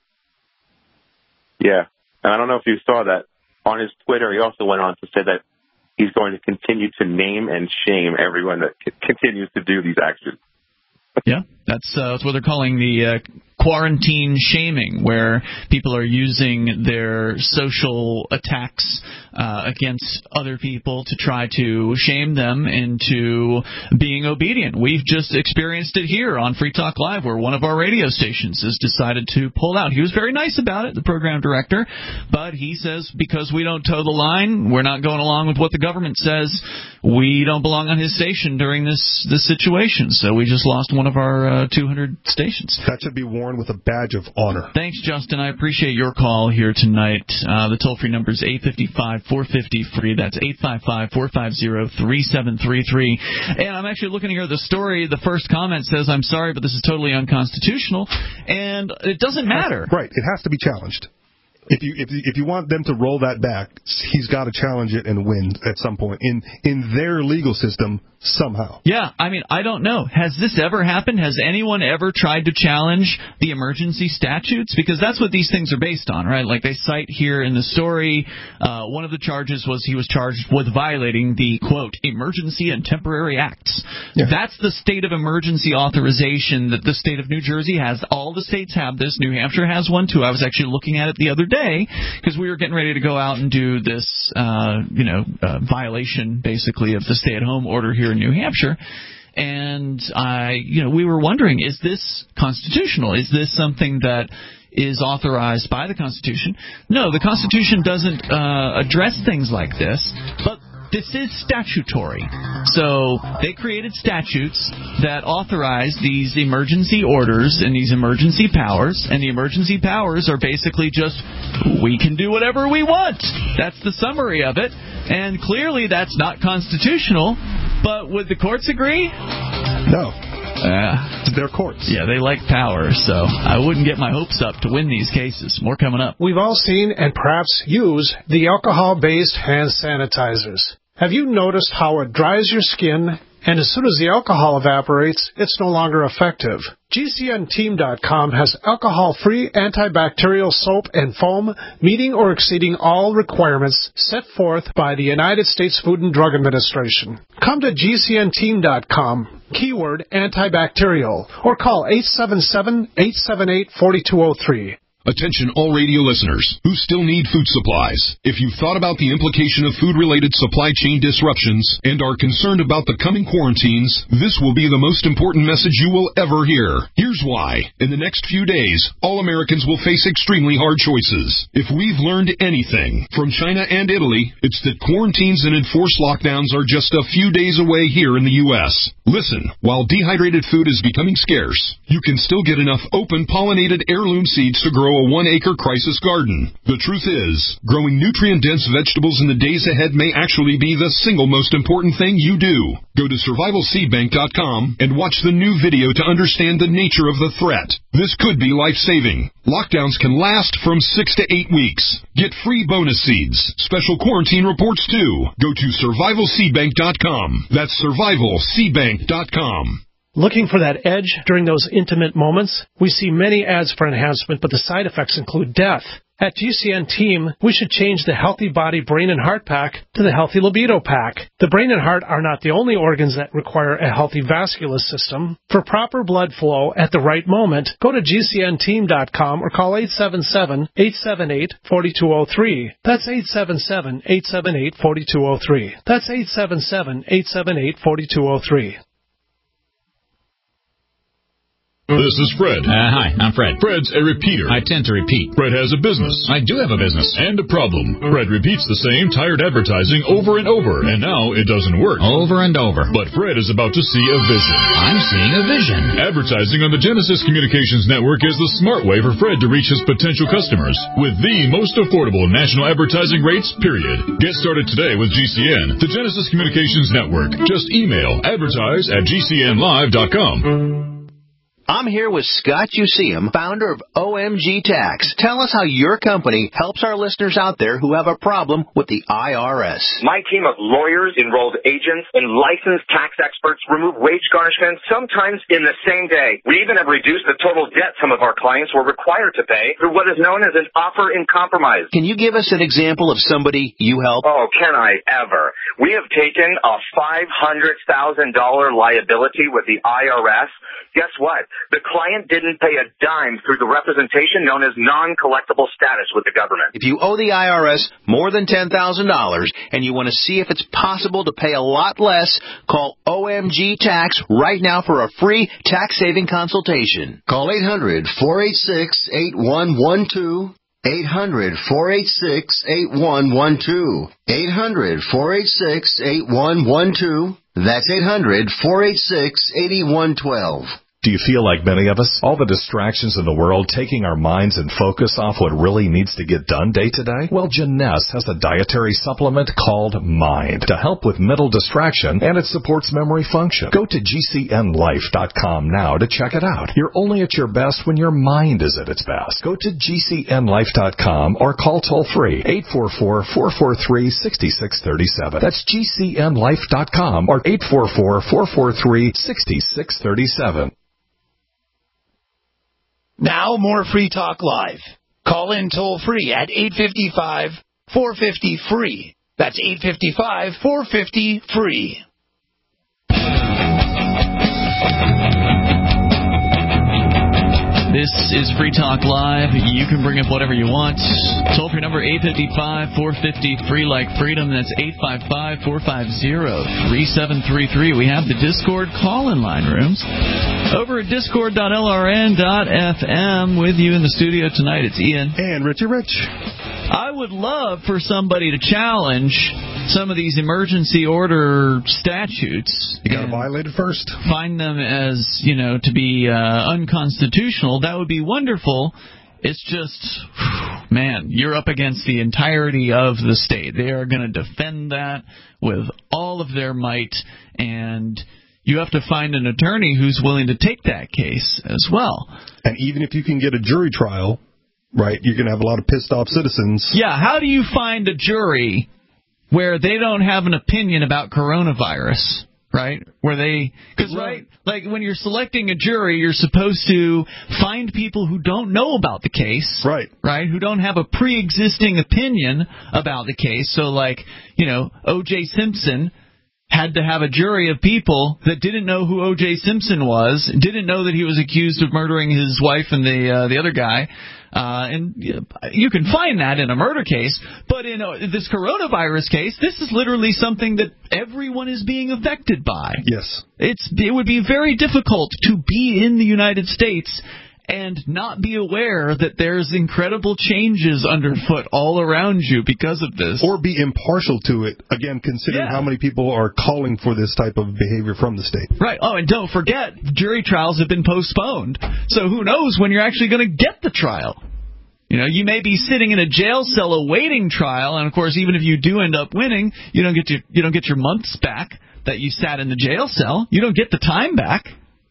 Speaker 16: Yeah, and I don't know if you saw that. On his Twitter, he also went on to say that he's going to continue to name and shame everyone that continues to do these actions.
Speaker 2: Yeah, that's what they're calling the quarantine shaming, where people are using their social attacks against other people to try to shame them into being obedient. We've just experienced it here on Free Talk Live, where one of our radio stations has decided to pull out. He was very nice about it, the program director, but he says because we don't toe the line, we're not going along with what the government says, we don't belong on his station during this situation. So we just lost one of our 200 stations.
Speaker 3: That should be worn with a badge of honor.
Speaker 2: Thanks, Justin. I appreciate your call here tonight. The toll-free number is 855-450-FREE. That's 855-450-3733. And I'm actually looking here at the story. The first comment says, "I'm sorry, but this is totally unconstitutional." And it doesn't matter.
Speaker 3: Right. It has to be challenged. If you want them to roll that back, he's got to challenge it and win at some point in their legal system somehow.
Speaker 2: Yeah, I mean, I don't know. Has this ever happened? Has anyone ever tried to challenge the emergency statutes? Because that's what these things are based on, right? Like they cite here in the story, one of the charges was he was charged with violating the, quote, emergency and temporary acts. Yeah. That's the state of emergency authorization that the state of New Jersey has. All the states have this. New Hampshire has one, too. I was actually looking at it the other day because we were getting ready to go out and do this, violation, basically, of the stay-at-home order here in New Hampshire. And we were wondering, is this constitutional? Is this something that is authorized by the Constitution? No, the Constitution doesn't address things like this, but this is statutory. So they created statutes that authorize these emergency orders and these emergency powers, and the emergency powers are basically just, we can do whatever we want. That's the summary of it, and clearly that's not constitutional, but would the courts agree?
Speaker 3: No. It's their courts.
Speaker 2: Yeah, they like power, so I wouldn't get my hopes up to win these cases. More coming up.
Speaker 17: We've all seen and perhaps use the alcohol-based hand sanitizers. Have you noticed how it dries your skin, and as soon as the alcohol evaporates, it's no longer effective? GCNteam.com has alcohol-free antibacterial soap and foam meeting or exceeding all requirements set forth by the United States Food and Drug Administration. Come to GCNteam.com, keyword antibacterial, or call 877-878-4203.
Speaker 18: Attention all radio listeners who still need food supplies. If you've thought about the implication of food-related supply chain disruptions and are concerned about the coming quarantines, this will be the most important message you will ever hear. Here's why. In the next few days, all Americans will face extremely hard choices. If we've learned anything from China and Italy, it's that quarantines and enforced lockdowns are just a few days away here in the U.S. Listen, while dehydrated food is becoming scarce, you can still get enough open pollinated heirloom seeds to grow a 1-acre crisis garden. The truth is, growing nutrient-dense vegetables in the days ahead may actually be the single most important thing you do. Go to survivalseedbank.com and watch the new video to understand the nature of the threat. This could be life-saving. Lockdowns can last from 6 to 8 weeks. Get free bonus seeds, special quarantine reports too. Go to survivalseedbank.com. That's survivalseedbank.com.
Speaker 17: Looking for that edge during those intimate moments? We see many ads for enhancement, but the side effects include death. At GCN Team, we should change the Healthy Body, Brain, and Heart Pack to the Healthy Libido Pack. The brain and heart are not the only organs that require a healthy vascular system. For proper blood flow at the right moment, go to GCNteam.com or call 877-878-4203. That's 877-878-4203. That's 877-878-4203.
Speaker 18: This is Fred.
Speaker 19: Hi, I'm Fred.
Speaker 18: Fred's a repeater.
Speaker 19: I tend to repeat.
Speaker 18: Fred has a business.
Speaker 19: I do have a business.
Speaker 18: And a problem. Fred repeats the same tired advertising over and over, and now it doesn't work.
Speaker 19: Over and over.
Speaker 18: But Fred is about to see a vision.
Speaker 19: I'm seeing a vision.
Speaker 18: Advertising on the Genesis Communications Network is the smart way for Fred to reach his potential customers with the most affordable national advertising rates, period. Get started today with GCN, the Genesis Communications Network. Just email advertise@gcnlive.com.
Speaker 20: I'm here with Scott Useum, founder of OMG Tax. Tell us how your company helps our listeners out there who have a problem with the IRS.
Speaker 21: My team of lawyers, enrolled agents, and licensed tax experts remove wage garnishments sometimes in the same day. We even have reduced the total debt some of our clients were required to pay through what is known as an offer in compromise.
Speaker 20: Can you give us an example of somebody you help?
Speaker 21: Oh, can I ever? We have taken a $500,000 liability with the IRS. Guess what? The client didn't pay a dime through the representation known as non-collectible status with the government.
Speaker 20: If you owe the IRS more than $10,000 and you want to see if it's possible to pay a lot less, call OMG Tax right now for a free tax-saving consultation.
Speaker 14: Call 800-486-8112. 800-486-8112. 800-486-8112. That's 800-486-8112.
Speaker 22: Do you feel like many of us? All the distractions in the world taking our minds and focus off what really needs to get done day to day? Well, Jeunesse has a dietary supplement called Mind to help with mental distraction, and it supports memory function. Go to GCNlife.com now to check it out. You're only at your best when your mind is at its best. Go to GCNlife.com or call toll-free 844-443-6637. That's GCNlife.com or 844-443-6637.
Speaker 11: Now more Free Talk Live. Call in toll-free at 855-450-FREE. That's 855-450-FREE.
Speaker 2: This is Free Talk Live. You can bring up whatever you want. Toll-free number 855-450-FREE like freedom. That's 855-450-3733. We have the Discord call-in line rooms over at discord.lrn.fm. With you in the studio tonight, it's Ian.
Speaker 3: And Richie Rich.
Speaker 2: I would love for somebody to challenge some of these emergency order statutes.
Speaker 3: You got to violate it first.
Speaker 2: Find them as, to be unconstitutional. That would be wonderful. It's just, man, you're up against the entirety of the state. They are going to defend that with all of their might, and you have to find an attorney who's willing to take that case as well.
Speaker 3: And even if you can get a jury trial, right, you're going to have a lot of pissed off citizens.
Speaker 2: Yeah, how do you find a jury where they don't have an opinion about coronavirus, right? Because like when you're selecting a jury, you're supposed to find people who don't know about the case, right? Who don't have a pre-existing opinion about the case. So O.J. Simpson had to have a jury of people that didn't know who O.J. Simpson was, didn't know that he was accused of murdering his wife and the other guy. And you can find that in a murder case, but in this coronavirus case, this is literally something that everyone is being affected by.
Speaker 3: Yes.
Speaker 2: It would be very difficult to be in the United States and not be aware that there's incredible changes underfoot all around you because of this.
Speaker 3: Or be impartial to it, again, considering how many people are calling for this type of behavior from the state.
Speaker 2: Right. Oh, and don't forget, jury trials have been postponed. So who knows when you're actually going to get the trial. You may be sitting in a jail cell awaiting trial, and of course, even if you do end up winning, you don't get your months back that you sat in the jail cell. You don't get the time back.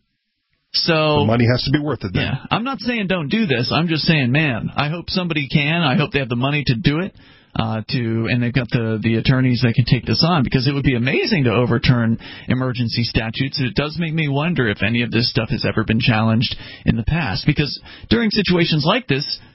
Speaker 2: So
Speaker 3: the money has to be worth it then.
Speaker 2: Yeah, I'm not saying don't do this. I'm just saying, man, I hope somebody can. I hope they have the money to do it. And they've got the attorneys that can take this on, because it would be amazing to overturn emergency statutes. It does make me wonder if any of this stuff has ever been challenged in the past, because during situations like this,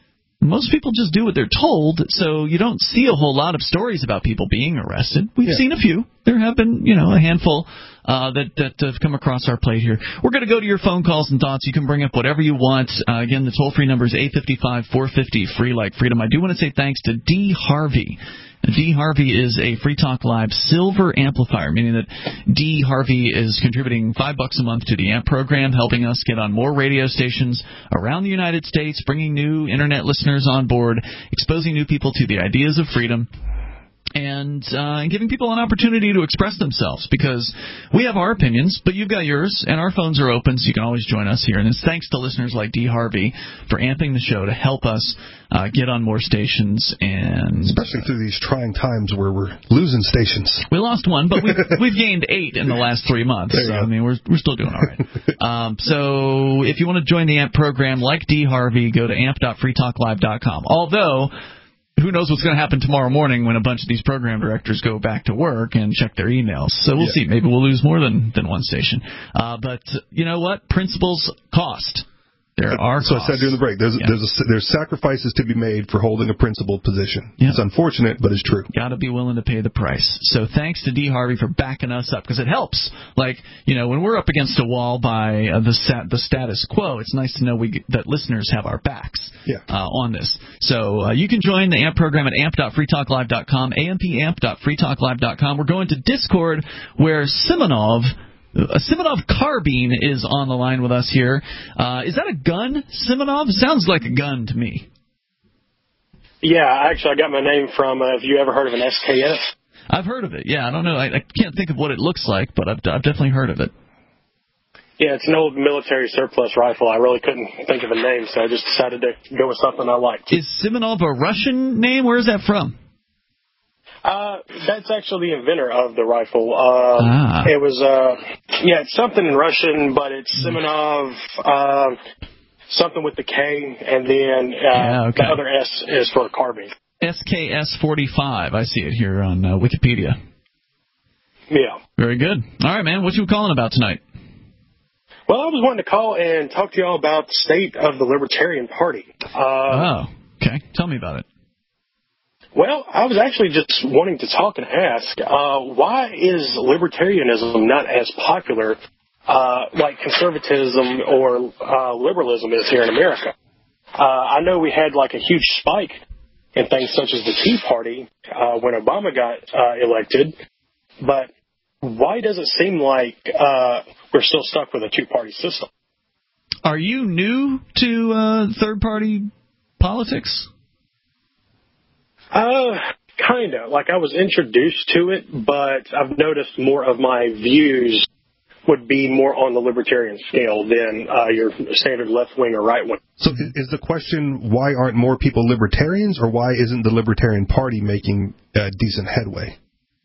Speaker 2: Most people just do what they're told, so you don't see a whole lot of stories about people being arrested. We've seen a few. There have been, a handful that have come across our plate here. We're going to go to your phone calls and thoughts. You can bring up whatever you want. Again, the toll-free number is 855-450-FREE like freedom. I do want to say thanks to D. Harvey. D. Harvey is a Free Talk Live silver amplifier, meaning that D. Harvey is contributing $5 a month to the AMP program, helping us get on more radio stations around the United States, bringing new Internet listeners on board, exposing new people to the ideas of freedom, and giving people an opportunity to express themselves, because we have our opinions, but you've got yours, and our phones are open, so you can always join us here. And it's thanks to listeners like D. Harvey for amping the show to help us get on more stations, and
Speaker 3: especially through these trying times where we're losing stations.
Speaker 2: We lost one, but we've gained 8 in the last 3 months. So, I mean, we're still doing all right. So if you want to join the AMP program like D. Harvey, go to amp.freetalklive.com. Although, who knows what's going to happen tomorrow morning when a bunch of these program directors go back to work and check their emails. So we'll see. Maybe we'll lose more than one station. But you know what? Principles cost. There are costs.
Speaker 3: So I said during the break, there's sacrifices to be made for holding a principled position. It's unfortunate, but it's true.
Speaker 2: Got to be willing to pay the price. So thanks to D. Harvey for backing us up, because it helps. Like, when we're up against a wall by the status quo, it's nice to know that listeners have our backs on this. So you can join the AMP program at amp.freetalklive.com, ampamp.freetalklive.com. We're going to Discord, where Simonov Carbine is on the line with us here. Is that a gun, Simonov? Sounds like a gun to me.
Speaker 4: Yeah, actually, I got my name from, have you ever heard of an SKS?
Speaker 2: I've heard of it, yeah. I don't know. I can't think of what it looks like, but I've definitely heard of it.
Speaker 4: Yeah, it's an old military surplus rifle. I really couldn't think of a name, so I just decided to go with something I liked.
Speaker 2: Is Simonov a Russian name? Where is that from?
Speaker 4: That's actually the inventor of the rifle. It was, it's something in Russian, but it's Simonov, something with the K, and then the other S is for carbine.
Speaker 2: SKS-45. I see it here on Wikipedia.
Speaker 4: Yeah.
Speaker 2: Very good. All right, man. What you calling about tonight?
Speaker 4: Well, I was wanting to call and talk to you all about the state of the Libertarian Party.
Speaker 2: Okay. Tell me about it.
Speaker 4: Well, I was actually just wanting to talk and ask, why is libertarianism not as popular like conservatism or liberalism is here in America? I know we had like a huge spike in things such as the Tea Party when Obama got elected, but why does it seem like we're still stuck with a two-party system?
Speaker 2: Are you new to third-party politics?
Speaker 4: Kind of. Like, I was introduced to it, but I've noticed more of my views would be more on the libertarian scale than your standard left-wing or right-wing.
Speaker 3: So is the question, why aren't more people libertarians, or why isn't the Libertarian Party making decent headway?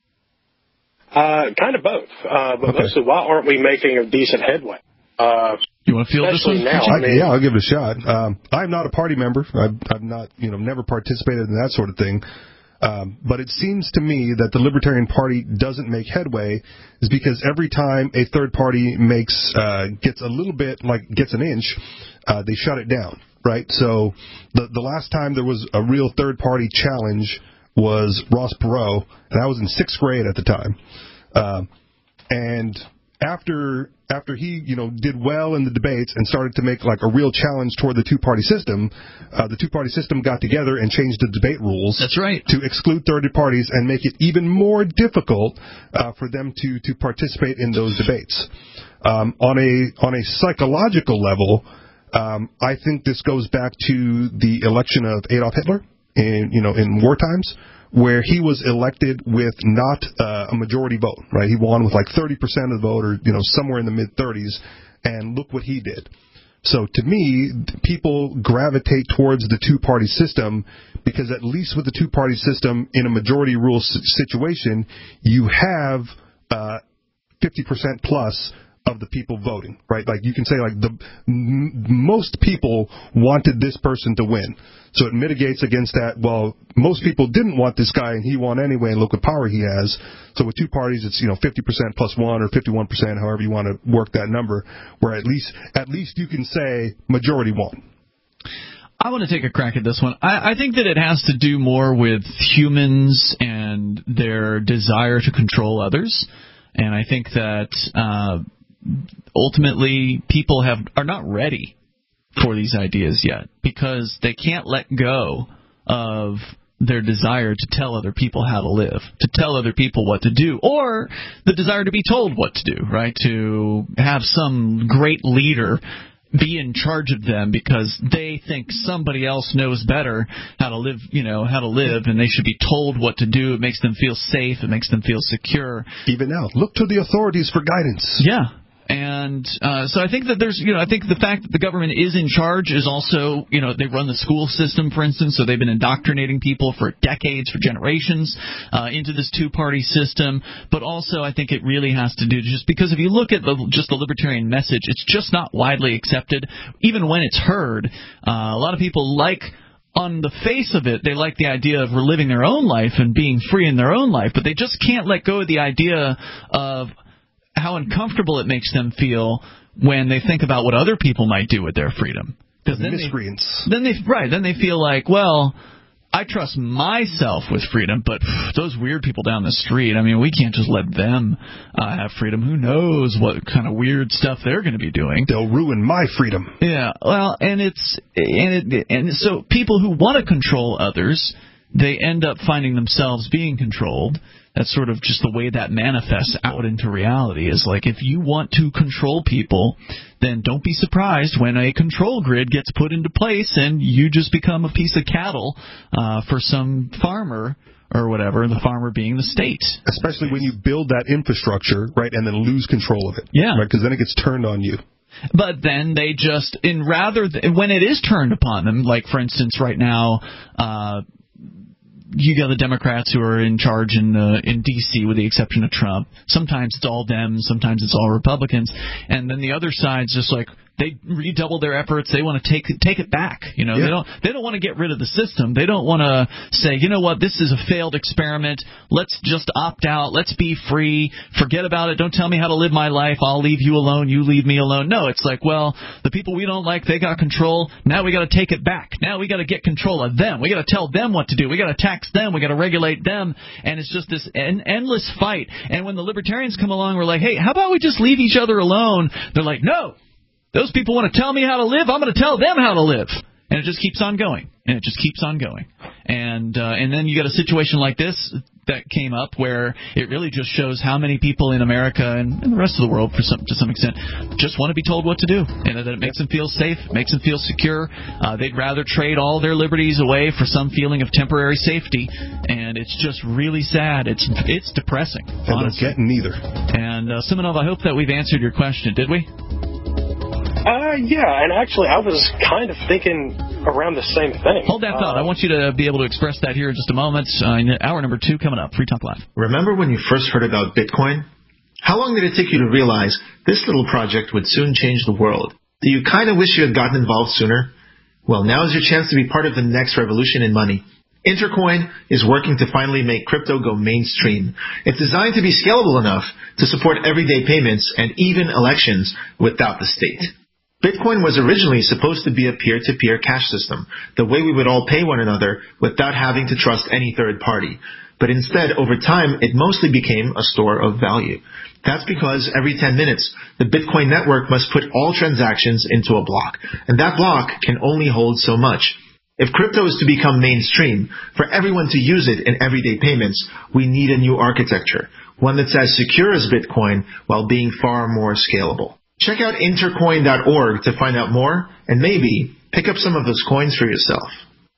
Speaker 4: Kind of both. But mostly, why aren't we making a decent headway?
Speaker 2: You want to field this one?
Speaker 4: Now,
Speaker 3: I'll give it a shot. I'm not a party member. I've not, never participated in that sort of thing. But it seems to me that the Libertarian Party doesn't make headway is because every time a third party gets a little bit, gets an inch, they shut it down, right? So the last time there was a real third party challenge was Ross Perot, and I was in 6th grade at the time. And after he, did well in the debates and started to make a real challenge toward the two-party system, the two-party system got together and changed the debate rules.
Speaker 2: That's right.
Speaker 3: To exclude third parties and make it even more difficult for them to participate in those debates. On a psychological level, I think this goes back to the election of Adolf Hitler in war times, where he was elected with not a majority vote, right? He won with 30% of the vote, or somewhere in the mid-30s, and look what he did. So to me, people gravitate towards the two-party system because at least with the two-party system in a majority rule situation, you have 50% plus of the people voting, right? You can say most people wanted this person to win. So it mitigates against that, well, most people didn't want this guy and he won anyway, and look what power he has. So with two parties, it's, 50% plus one or 51%, however you want to work that number, where at least you can say majority won.
Speaker 2: I want to take a crack at this one. I think that it has to do more with humans and their desire to control others. And I think that ultimately people are not ready for these ideas yet because they can't let go of their desire to tell other people how to live, to tell other people what to do, or the desire to be told what to do, right? To have some great leader be in charge of them because they think somebody else knows better how to live, and they should be told what to do. It makes them feel safe. It makes them feel secure.
Speaker 3: Even now, look to the authorities for guidance.
Speaker 2: Yeah. And so I think that I think the fact that the government is in charge is also, they run the school system, for instance, so they've been indoctrinating people for decades, for generations, into this two-party system. But also I think it really has to do just because if you look at just the libertarian message, it's just not widely accepted, even when it's heard. A lot of people on the face of it, they like the idea of living their own life and being free in their own life, but they just can't let go of the idea of how uncomfortable it makes them feel when they think about what other people might do with their freedom.
Speaker 3: Miscreants.
Speaker 2: Then they feel like, well, I trust myself with freedom, but those weird people down the street, I mean, we can't just let them have freedom. Who knows what kind of weird stuff they're going to be doing?
Speaker 3: They'll ruin my freedom.
Speaker 2: Yeah, well, and so people who want to control others, they end up finding themselves being controlled. That's sort of just the way that manifests out into reality, is like if you want to control people, then don't be surprised when a control grid gets put into place and you just become a piece of cattle for some farmer or whatever, the farmer being the state.
Speaker 3: Especially when you build that infrastructure, right, and then lose control of it.
Speaker 2: Yeah.
Speaker 3: Right, because then it gets turned on you.
Speaker 2: But then they just, when it is turned upon them, like for instance right now, you got the Democrats who are in charge in D.C. with the exception of Trump. Sometimes it's all them, sometimes it's all Republicans, and then the other side's just like they redouble their efforts. They want to take it back. They don't want to get rid of the system. They don't want to say, you know what, this is a failed experiment. Let's just opt out. Let's be free. Forget about it. Don't tell me how to live my life. I'll leave you alone. You leave me alone. No, it's like, well, the people we don't like, they got control. Now we got to take it back. Now we got to get control of them. We got to tell them what to do. We got to tax them. We got to regulate them. And it's just this endless fight. And when the libertarians come along, we're like, hey, how about we just leave each other alone? They're like, no. Those people want to tell me how to live. I'm going to tell them how to live. And it just keeps on going. And then you got a situation like this that came up where it really just shows how many people in America and the rest of the world to some extent just want to be told what to do. And that it makes them feel safe, makes them feel secure. They'd rather trade all their liberties away for some feeling of temporary safety. And it's just really sad. It's depressing.
Speaker 3: They don't get neither.
Speaker 2: And Simonov, I hope that we've answered your question. Did we?
Speaker 4: Yeah, and actually I was kind of thinking around the same thing.
Speaker 2: Hold that thought. I want you to be able to express that here in just a moment. Hour number 2 coming up. Free Talk Live.
Speaker 5: Remember when you first heard about Bitcoin? How long did it take you to realize this little project would soon change the world? Do you kind of wish you had gotten involved sooner? Well, now is your chance to be part of the next revolution in money. Intercoin is working to finally make crypto go mainstream. It's designed to be scalable enough to support everyday payments and even elections without the state. Bitcoin was originally supposed to be a peer-to-peer cash system, the way we would all pay one another without having to trust any third party. But instead, over time, it mostly became a store of value. That's because every 10 minutes, the Bitcoin network must put all transactions into a block, and that block can only hold so much. If crypto is to become mainstream, for everyone to use it in everyday payments, we need a new architecture, one that's as secure as Bitcoin while being far more scalable. Check out intercoin.org to find out more and maybe pick up some of those coins for yourself.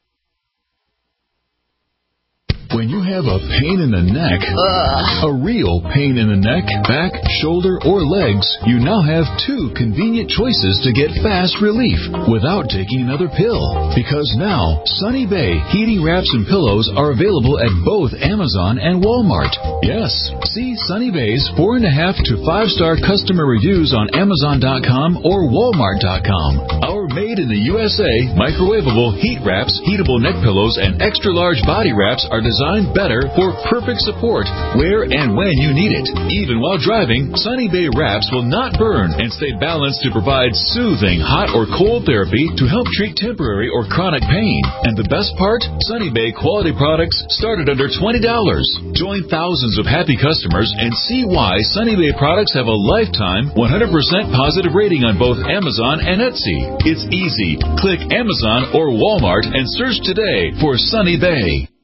Speaker 18: When you have a pain in the neck, a real pain in the neck, back, shoulder, or legs, you now have 2 convenient choices to get fast relief without taking another pill. Because now, Sunny Bay heating wraps and pillows are available at both Amazon and Walmart. Yes, see Sunny Bay's 4.5 to 5-star customer reviews on Amazon.com or Walmart.com. Our
Speaker 7: made in the USA, microwavable heat wraps, heatable neck pillows, and extra-large body wraps are designed better for perfect support where and when you need it. Even while driving, Sunny Bay wraps will not burn and stay balanced to provide soothing hot or cold therapy to help treat temporary or chronic pain. And the best part? Sunny Bay quality products start at under $20. Join thousands of happy customers and see why Sunny Bay products have a lifetime 100% positive rating on both Amazon and Etsy. It's easy. Click Amazon or Walmart and search today for Sunny Bay.